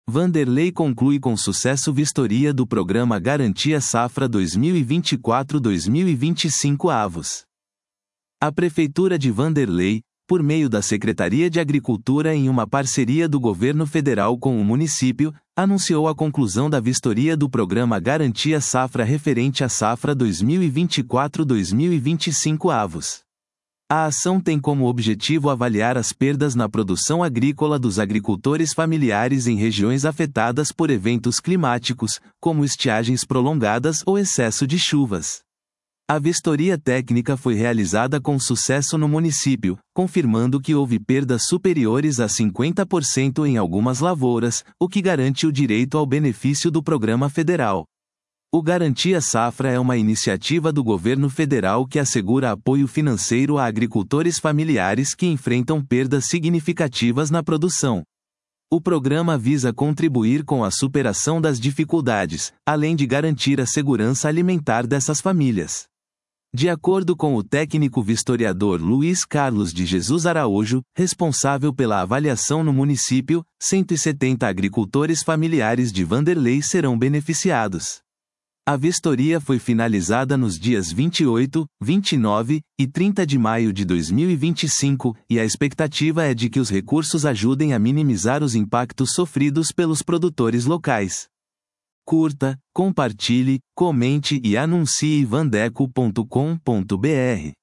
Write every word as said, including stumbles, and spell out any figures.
Vanderlei conclui com sucesso vistoria do Programa Garantia Safra dois mil e vinte e quatro a dois mil e vinte e cinco avos. A Prefeitura de Vanderlei, por meio da Secretaria de Agricultura em uma parceria do Governo Federal com o município, anunciou a conclusão da vistoria do Programa Garantia Safra referente à safra dois mil e vinte e quatro a dois mil e vinte e cinco avos. A ação tem como objetivo avaliar as perdas na produção agrícola dos agricultores familiares em regiões afetadas por eventos climáticos, como estiagens prolongadas ou excesso de chuvas. A vistoria técnica foi realizada com sucesso no município, confirmando que houve perdas superiores a cinquenta por cento em algumas lavouras, o que garante o direito ao benefício do programa federal. O Garantia Safra é uma iniciativa do governo federal que assegura apoio financeiro a agricultores familiares que enfrentam perdas significativas na produção. O programa visa contribuir com a superação das dificuldades, além de garantir a segurança alimentar dessas famílias. De acordo com o técnico vistoriador Luiz Carlos de Jesus Araújo, responsável pela avaliação no município, cento e setenta agricultores familiares de Vanderlei serão beneficiados. A vistoria foi finalizada nos dias vinte e oito, vinte e nove e trinta de maio de dois mil e vinte e cinco, e a expectativa é de que os recursos ajudem a minimizar os impactos sofridos pelos produtores locais. Curta, compartilhe, comente e anuncie vandeco ponto com ponto br.